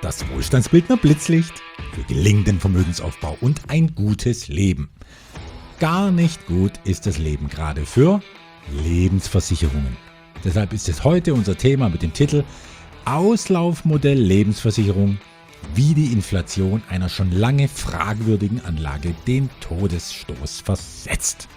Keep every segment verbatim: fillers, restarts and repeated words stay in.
Das Wohlstandsbildner Blitzlicht für gelingenden Vermögensaufbau und ein gutes Leben. Gar nicht gut ist das Leben gerade für Lebensversicherungen. Deshalb ist es heute unser Thema mit dem Titel Auslaufmodell Lebensversicherung, wie die Inflation einer schon lange fragwürdigen Anlage den Todesstoß versetzt.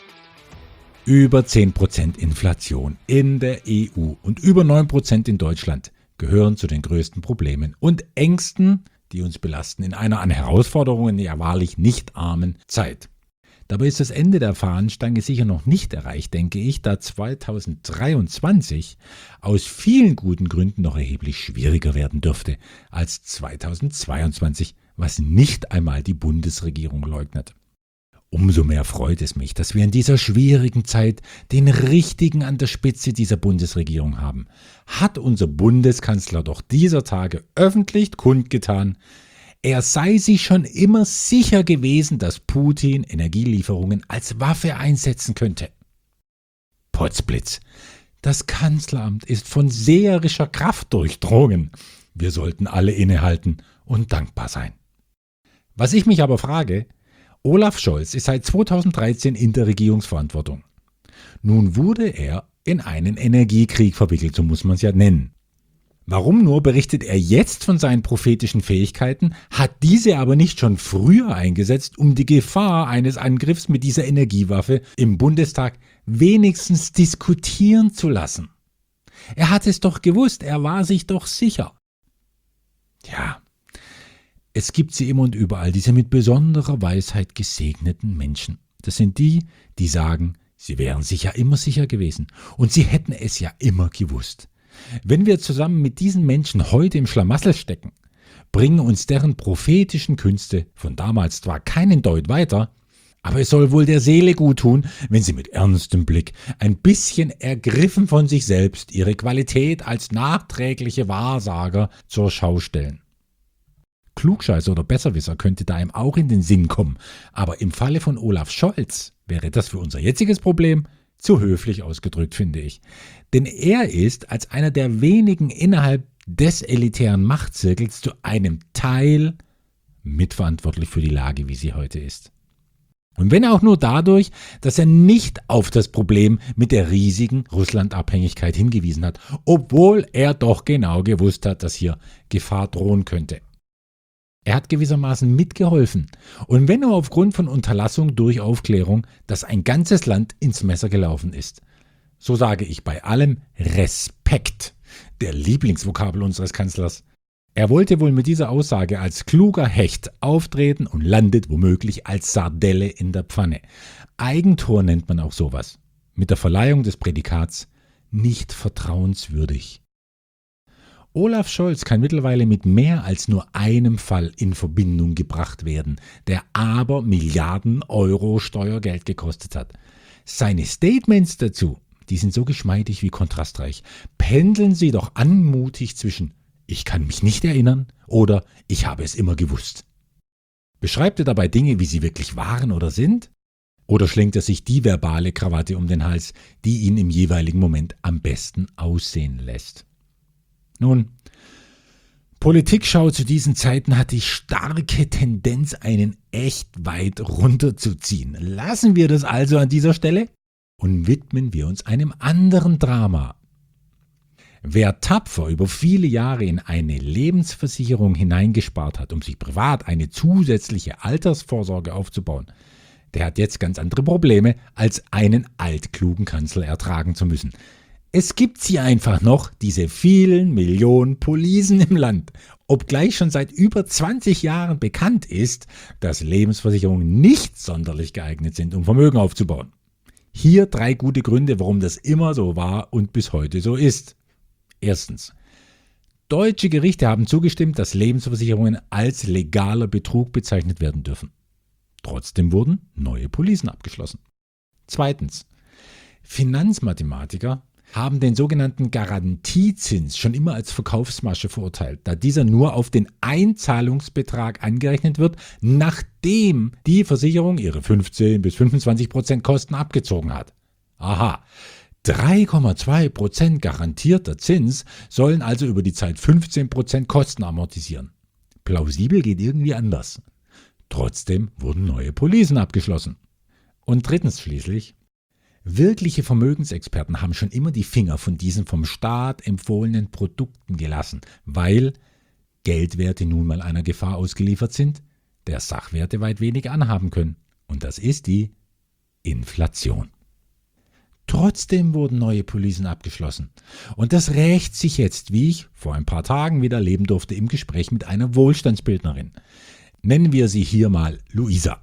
Über zehn Prozent Inflation in der E U und über neun Prozent in Deutschland gehören zu den größten Problemen und Ängsten, die uns belasten in einer an Herausforderungen ja wahrlich nicht armen Zeit. Dabei ist das Ende der Fahnenstange sicher noch nicht erreicht, denke ich, da zweitausenddreiundzwanzig aus vielen guten Gründen noch erheblich schwieriger werden dürfte als zweitausendzweiundzwanzig, was nicht einmal die Bundesregierung leugnet. Umso mehr freut es mich, dass wir in dieser schwierigen Zeit den Richtigen an der Spitze dieser Bundesregierung haben. Hat unser Bundeskanzler doch dieser Tage öffentlich kundgetan, er sei sich schon immer sicher gewesen, dass Putin Energielieferungen als Waffe einsetzen könnte. Potzblitz, das Kanzleramt ist von seherischer Kraft durchdrungen. Wir sollten alle innehalten und dankbar sein. Was ich mich aber frage, Olaf Scholz ist seit zweitausenddreizehn in der Regierungsverantwortung. Nun wurde er in einen Energiekrieg verwickelt, so muss man es ja nennen. Warum nur berichtet er jetzt von seinen prophetischen Fähigkeiten, hat diese aber nicht schon früher eingesetzt, um die Gefahr eines Angriffs mit dieser Energiewaffe im Bundestag wenigstens diskutieren zu lassen? Er hat es doch gewusst, er war sich doch sicher. Ja, es gibt sie immer und überall, diese mit besonderer Weisheit gesegneten Menschen. Das sind die, die sagen, sie wären sich ja immer sicher gewesen und sie hätten es ja immer gewusst. Wenn wir zusammen mit diesen Menschen heute im Schlamassel stecken, bringen uns deren prophetischen Künste von damals zwar keinen Deut weiter, aber es soll wohl der Seele gut tun, wenn sie mit ernstem Blick, ein bisschen ergriffen von sich selbst, ihre Qualität als nachträgliche Wahrsager zur Schau stellen. Klugscheißer oder Besserwisser könnte da ihm auch in den Sinn kommen, aber im Falle von Olaf Scholz wäre das für unser jetziges Problem zu höflich ausgedrückt, finde ich. Denn er ist als einer der wenigen innerhalb des elitären Machtzirkels zu einem Teil mitverantwortlich für die Lage, wie sie heute ist. Und wenn auch nur dadurch, dass er nicht auf das Problem mit der riesigen Russland-Abhängigkeit hingewiesen hat, obwohl er doch genau gewusst hat, dass hier Gefahr drohen könnte. Er hat gewissermaßen mitgeholfen und wenn nur aufgrund von Unterlassung durch Aufklärung, dass ein ganzes Land ins Messer gelaufen ist. So sage ich bei allem Respekt, der Lieblingsvokabel unseres Kanzlers. Er wollte wohl mit dieser Aussage als kluger Hecht auftreten und landet womöglich als Sardelle in der Pfanne. Eigentor nennt man auch sowas. Mit der Verleihung des Prädikats nicht vertrauenswürdig. Olaf Scholz kann mittlerweile mit mehr als nur einem Fall in Verbindung gebracht werden, der aber Milliarden Euro Steuergeld gekostet hat. Seine Statements dazu, die sind so geschmeidig wie kontrastreich. Pendeln sie doch anmutig zwischen »Ich kann mich nicht erinnern« oder »Ich habe es immer gewusst«. Beschreibt er dabei Dinge, wie sie wirklich waren oder sind? Oder schlägt er sich die verbale Krawatte um den Hals, die ihn im jeweiligen Moment am besten aussehen lässt? Nun, Politikschau zu diesen Zeiten hat die starke Tendenz, einen echt weit runterzuziehen. Lassen wir das also an dieser Stelle und widmen wir uns einem anderen Drama. Wer tapfer über viele Jahre in eine Lebensversicherung hineingespart hat, um sich privat eine zusätzliche Altersvorsorge aufzubauen, der hat jetzt ganz andere Probleme, als einen altklugen Kanzler ertragen zu müssen. Es gibt sie einfach noch, diese vielen Millionen Polisen im Land, obgleich schon seit über zwanzig Jahren bekannt ist, dass Lebensversicherungen nicht sonderlich geeignet sind, um Vermögen aufzubauen. Hier drei gute Gründe, warum das immer so war und bis heute so ist. Erstens. Deutsche Gerichte haben zugestimmt, dass Lebensversicherungen als legaler Betrug bezeichnet werden dürfen. Trotzdem wurden neue Polisen abgeschlossen. Zweitens. Finanzmathematiker haben den sogenannten Garantiezins schon immer als Verkaufsmasche verurteilt, da dieser nur auf den Einzahlungsbetrag angerechnet wird, nachdem die Versicherung ihre fünfzehn bis fünfundzwanzig Prozent Kosten abgezogen hat. Aha. drei Komma zwei Prozent garantierter Zins sollen also über die Zeit fünfzehn Prozent Kosten amortisieren. Plausibel geht irgendwie anders. Trotzdem wurden neue Policen abgeschlossen. Und drittens schließlich, wirkliche Vermögensexperten haben schon immer die Finger von diesen vom Staat empfohlenen Produkten gelassen, weil Geldwerte nun mal einer Gefahr ausgeliefert sind, der Sachwerte weit wenig anhaben können. Und das ist die Inflation. Trotzdem wurden neue Policen abgeschlossen. Und das rächt sich jetzt, wie ich vor ein paar Tagen wieder erleben durfte im Gespräch mit einer Wohlstandsbildnerin. Nennen wir sie hier mal Luisa.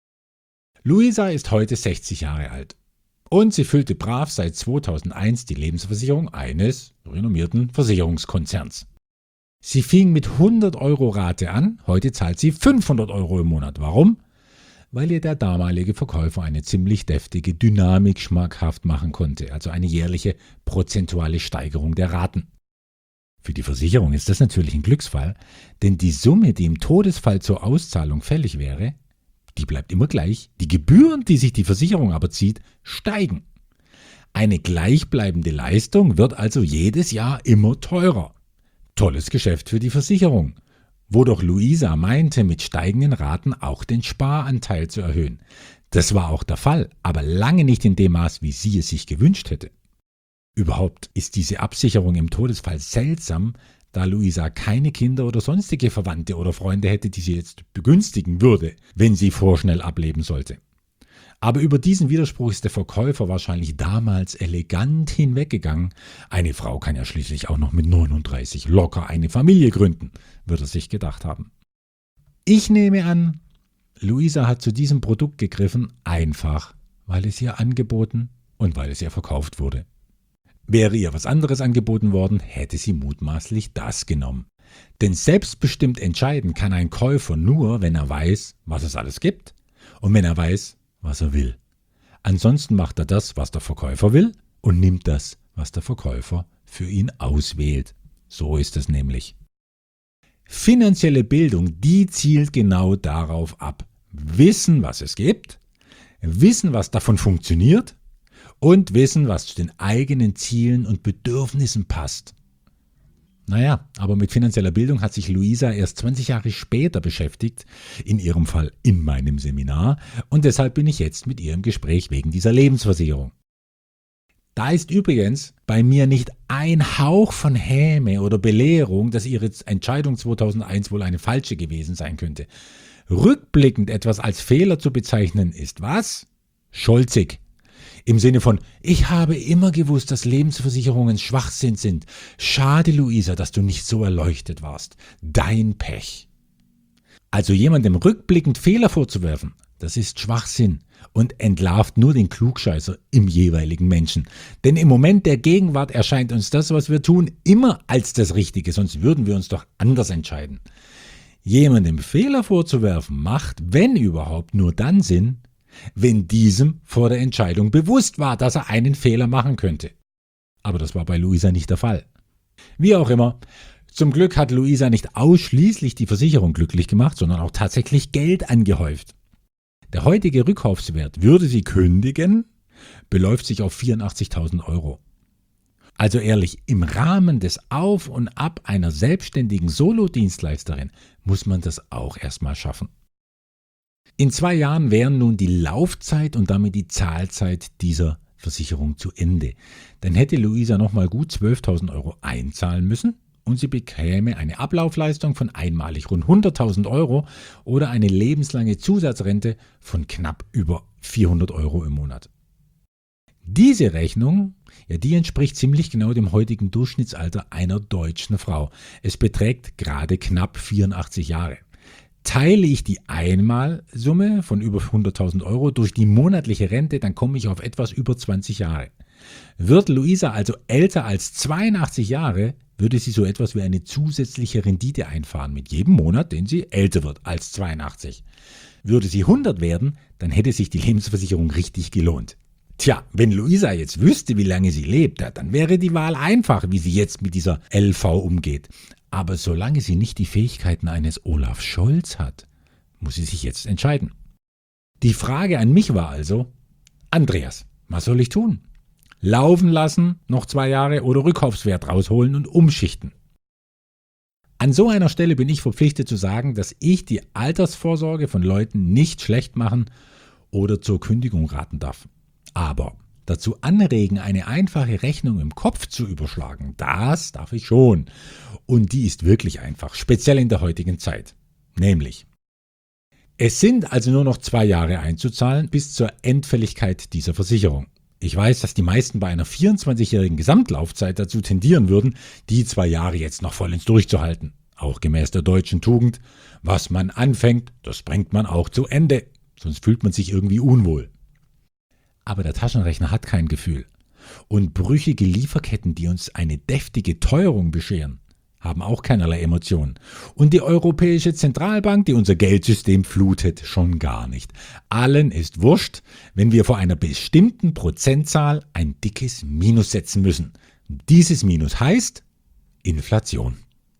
Luisa ist heute sechzig Jahre alt. Und sie füllte brav seit zweitausendeins die Lebensversicherung eines renommierten Versicherungskonzerns. Sie fing mit hundert Euro Rate an, heute zahlt sie fünfhundert Euro im Monat. Warum? Weil ihr der damalige Verkäufer eine ziemlich deftige Dynamik schmackhaft machen konnte, also eine jährliche prozentuale Steigerung der Raten. Für die Versicherung ist das natürlich ein Glücksfall, denn die Summe, die im Todesfall zur Auszahlung fällig wäre, die bleibt immer gleich, die Gebühren, die sich die Versicherung aber zieht, steigen. Eine gleichbleibende Leistung wird also jedes Jahr immer teurer. Tolles Geschäft für die Versicherung. Wo doch Luisa meinte, mit steigenden Raten auch den Sparanteil zu erhöhen. Das war auch der Fall, aber lange nicht in dem Maß, wie sie es sich gewünscht hätte. Überhaupt ist diese Absicherung im Todesfall seltsam, da Luisa keine Kinder oder sonstige Verwandte oder Freunde hätte, die sie jetzt begünstigen würde, wenn sie vorschnell ableben sollte. Aber über diesen Widerspruch ist der Verkäufer wahrscheinlich damals elegant hinweggegangen. Eine Frau kann ja schließlich auch noch mit neununddreißig locker eine Familie gründen, wird er sich gedacht haben. Ich nehme an, Luisa hat zu diesem Produkt gegriffen, einfach, weil es ihr angeboten und weil es ihr verkauft wurde. Wäre ihr was anderes angeboten worden, hätte sie mutmaßlich das genommen. Denn selbstbestimmt entscheiden kann ein Käufer nur, wenn er weiß, was es alles gibt und wenn er weiß, was er will. Ansonsten macht er das, was der Verkäufer will und nimmt das, was der Verkäufer für ihn auswählt. So ist es nämlich. Finanzielle Bildung, die zielt genau darauf ab. Wissen, was es gibt, wissen, was davon funktioniert und wissen, was zu den eigenen Zielen und Bedürfnissen passt. Naja, aber mit finanzieller Bildung hat sich Luisa erst zwanzig Jahre später beschäftigt, in ihrem Fall in meinem Seminar, und deshalb bin ich jetzt mit ihr im Gespräch wegen dieser Lebensversicherung. Da ist übrigens bei mir nicht ein Hauch von Häme oder Belehrung, dass ihre Entscheidung zweitausendeins wohl eine falsche gewesen sein könnte. Rückblickend etwas als Fehler zu bezeichnen ist was? Scholzig. Im Sinne von, ich habe immer gewusst, dass Lebensversicherungen Schwachsinn sind. Schade, Luisa, dass du nicht so erleuchtet warst. Dein Pech. Also jemandem rückblickend Fehler vorzuwerfen, das ist Schwachsinn und entlarvt nur den Klugscheißer im jeweiligen Menschen. Denn im Moment der Gegenwart erscheint uns das, was wir tun, immer als das Richtige, sonst würden wir uns doch anders entscheiden. Jemandem Fehler vorzuwerfen macht, wenn überhaupt, nur dann Sinn, wenn diesem vor der Entscheidung bewusst war, dass er einen Fehler machen könnte. Aber das war bei Luisa nicht der Fall. Wie auch immer, zum Glück hat Luisa nicht ausschließlich die Versicherung glücklich gemacht, sondern auch tatsächlich Geld angehäuft. Der heutige Rückkaufswert, würde sie kündigen, beläuft sich auf vierundachtzigtausend Euro. Also ehrlich, im Rahmen des Auf und Ab einer selbstständigen Solo-Dienstleisterin muss man das auch erstmal schaffen. In zwei Jahren wären nun die Laufzeit und damit die Zahlzeit dieser Versicherung zu Ende. Dann hätte Luisa nochmal gut zwölftausend Euro einzahlen müssen und sie bekäme eine Ablaufleistung von einmalig rund hunderttausend Euro oder eine lebenslange Zusatzrente von knapp über vierhundert Euro im Monat. Diese Rechnung, ja, die entspricht ziemlich genau dem heutigen Durchschnittsalter einer deutschen Frau. Es beträgt gerade knapp vierundachtzig Jahre. Teile ich die Einmalsumme von über hunderttausend Euro durch die monatliche Rente, dann komme ich auf etwas über zwanzig Jahre. Wird Luisa also älter als zweiundachtzig Jahre, würde sie so etwas wie eine zusätzliche Rendite einfahren mit jedem Monat, den sie älter wird als zweiundachtzig. Würde sie hundert werden, dann hätte sich die Lebensversicherung richtig gelohnt. Tja, wenn Luisa jetzt wüsste, wie lange sie lebt, dann wäre die Wahl einfach, wie sie jetzt mit dieser L V umgeht. Aber solange sie nicht die Fähigkeiten eines Olaf Scholz hat, muss sie sich jetzt entscheiden. Die Frage an mich war also, Andreas, was soll ich tun? Laufen lassen, noch zwei Jahre oder Rückkaufswert rausholen und umschichten. An so einer Stelle bin ich verpflichtet zu sagen, dass ich die Altersvorsorge von Leuten nicht schlecht machen oder zur Kündigung raten darf. Aber dazu anregen, eine einfache Rechnung im Kopf zu überschlagen, das darf ich schon. Und die ist wirklich einfach, speziell in der heutigen Zeit. Nämlich, es sind also nur noch zwei Jahre einzuzahlen bis zur Endfälligkeit dieser Versicherung. Ich weiß, dass die meisten bei einer vierundzwanzigjährigen Gesamtlaufzeit dazu tendieren würden, die zwei Jahre jetzt noch vollends durchzuhalten. Auch gemäß der deutschen Tugend, was man anfängt, das bringt man auch zu Ende. Sonst fühlt man sich irgendwie unwohl. Aber der Taschenrechner hat kein Gefühl. Und brüchige Lieferketten, die uns eine deftige Teuerung bescheren, haben auch keinerlei Emotionen. Und die Europäische Zentralbank, die unser Geldsystem flutet, schon gar nicht. Allen ist wurscht, wenn wir vor einer bestimmten Prozentzahl ein dickes Minus setzen müssen. Dieses Minus heißt Inflation.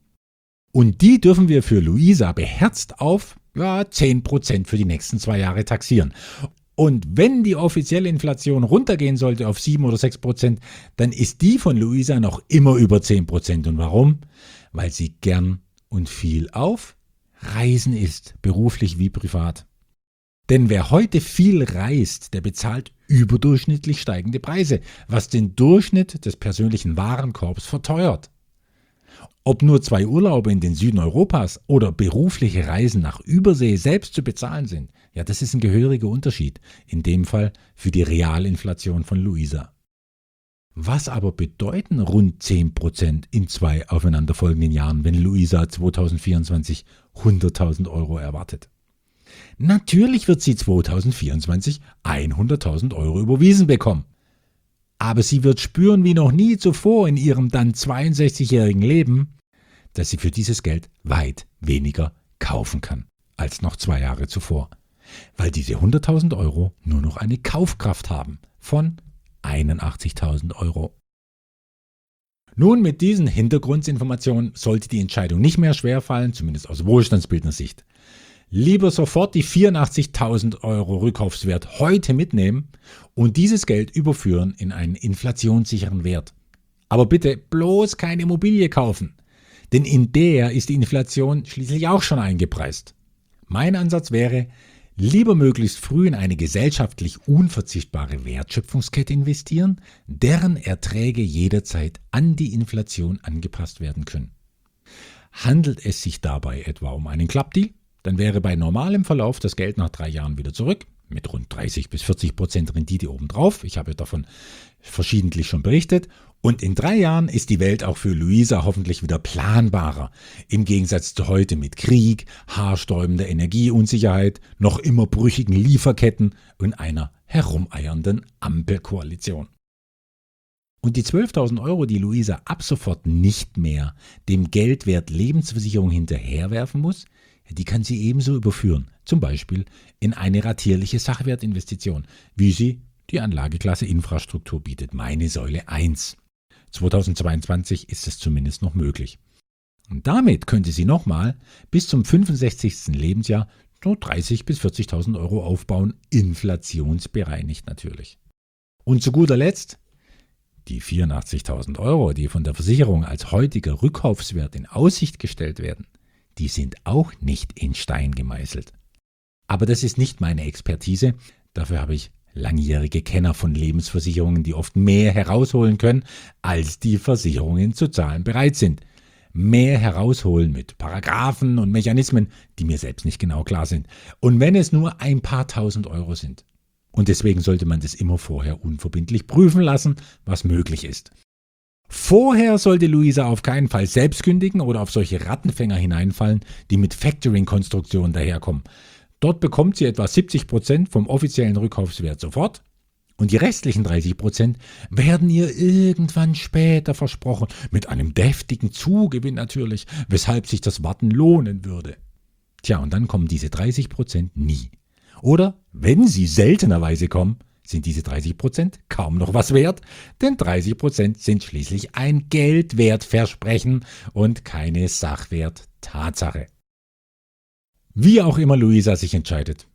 Und die dürfen wir für Luisa beherzt auf ja, zehn Prozent für die nächsten zwei Jahre taxieren. Und wenn die offizielle Inflation runtergehen sollte auf sieben oder sechs Prozent, dann ist die von Luisa noch immer über zehn Prozent. Und warum? Weil sie gern und viel auf Reisen ist, beruflich wie privat. Denn wer heute viel reist, der bezahlt überdurchschnittlich steigende Preise, was den Durchschnitt des persönlichen Warenkorbs verteuert. Ob nur zwei Urlaube in den Süden Europas oder berufliche Reisen nach Übersee selbst zu bezahlen sind, ja, das ist ein gehöriger Unterschied, in dem Fall für die Realinflation von Luisa. Was aber bedeuten rund zehn Prozent in zwei aufeinanderfolgenden Jahren, wenn Luisa zweitausendvierundzwanzig hunderttausend Euro erwartet? Natürlich wird sie zweitausendvierundzwanzig hunderttausend Euro überwiesen bekommen. Aber sie wird spüren wie noch nie zuvor in ihrem dann zweiundsechzigjährigen Leben, dass sie für dieses Geld weit weniger kaufen kann als noch zwei Jahre zuvor. Weil diese hunderttausend Euro nur noch eine Kaufkraft haben von einundachtzigtausend Euro. Nun, mit diesen Hintergrundinformationen sollte die Entscheidung nicht mehr schwerfallen, zumindest aus Wohlstandsbildnersicht. Lieber sofort die vierundachtzigtausend Euro Rückkaufswert heute mitnehmen und dieses Geld überführen in einen inflationssicheren Wert. Aber bitte bloß keine Immobilie kaufen, denn in der ist die Inflation schließlich auch schon eingepreist. Mein Ansatz wäre, lieber möglichst früh in eine gesellschaftlich unverzichtbare Wertschöpfungskette investieren, deren Erträge jederzeit an die Inflation angepasst werden können. Handelt es sich dabei etwa um einen Klappdeal? Dann wäre bei normalem Verlauf das Geld nach drei Jahren wieder zurück, mit rund dreißig bis vierzig Prozent Rendite obendrauf. Ich habe davon verschiedentlich schon berichtet. Und in drei Jahren ist die Welt auch für Luisa hoffentlich wieder planbarer. Im Gegensatz zu heute mit Krieg, haarsträubender Energieunsicherheit, noch immer brüchigen Lieferketten und einer herumeiernden Ampelkoalition. Und die zwölftausend Euro, die Luisa ab sofort nicht mehr dem Geldwert Lebensversicherung hinterherwerfen muss, die kann sie ebenso überführen, zum Beispiel in eine ratierliche Sachwertinvestition, wie sie die Anlageklasse Infrastruktur bietet, meine Säule eins. zweitausendzweiundzwanzig ist es zumindest noch möglich. Und damit könnte sie nochmal bis zum fünfundsechzigsten Lebensjahr so dreißigtausend bis vierzigtausend Euro aufbauen, inflationsbereinigt natürlich. Und zu guter Letzt, die vierundachtzigtausend Euro, die von der Versicherung als heutiger Rückkaufswert in Aussicht gestellt werden, die sind auch nicht in Stein gemeißelt. Aber das ist nicht meine Expertise, dafür habe ich langjährige Kenner von Lebensversicherungen, die oft mehr herausholen können, als die Versicherungen zu zahlen bereit sind. Mehr herausholen mit Paragraphen und Mechanismen, die mir selbst nicht genau klar sind. Und wenn es nur ein paar tausend Euro sind. Und deswegen sollte man das immer vorher unverbindlich prüfen lassen, was möglich ist. Vorher sollte Luisa auf keinen Fall selbst kündigen oder auf solche Rattenfänger hineinfallen, die mit Factoring-Konstruktionen daherkommen. Dort bekommt sie etwa siebzig Prozent vom offiziellen Rückkaufswert sofort und die restlichen dreißig Prozent werden ihr irgendwann später versprochen, mit einem deftigen Zugewinn natürlich, weshalb sich das Warten lohnen würde. Tja, und dann kommen diese dreißig Prozent nie. Oder, wenn sie seltenerweise kommen, sind diese dreißig Prozent kaum noch was wert, denn dreißig Prozent sind schließlich ein Geldwertversprechen und keine Sachwerttatsache. Wie auch immer Luisa sich entscheidet,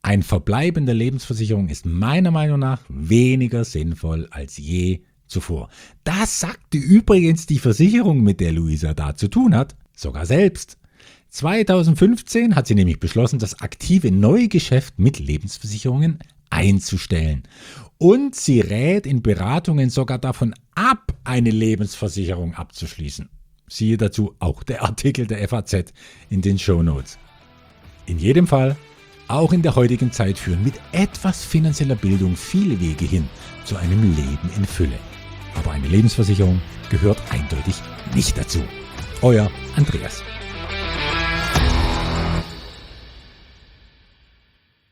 Ein Verbleib in der Lebensversicherung ist meiner Meinung nach weniger sinnvoll als je zuvor. Das sagte übrigens die Versicherung, mit der Luisa da zu tun hat, sogar selbst. zweitausendfünfzehn hat sie nämlich beschlossen, das aktive Neugeschäft mit Lebensversicherungen einzustellen. Und sie rät in Beratungen sogar davon ab, eine Lebensversicherung abzuschließen. Siehe dazu auch der Artikel der F A Z in den Shownotes. In jedem Fall, auch in der heutigen Zeit führen mit etwas finanzieller Bildung viele Wege hin zu einem Leben in Fülle. Aber eine Lebensversicherung gehört eindeutig nicht dazu. Euer Andreas.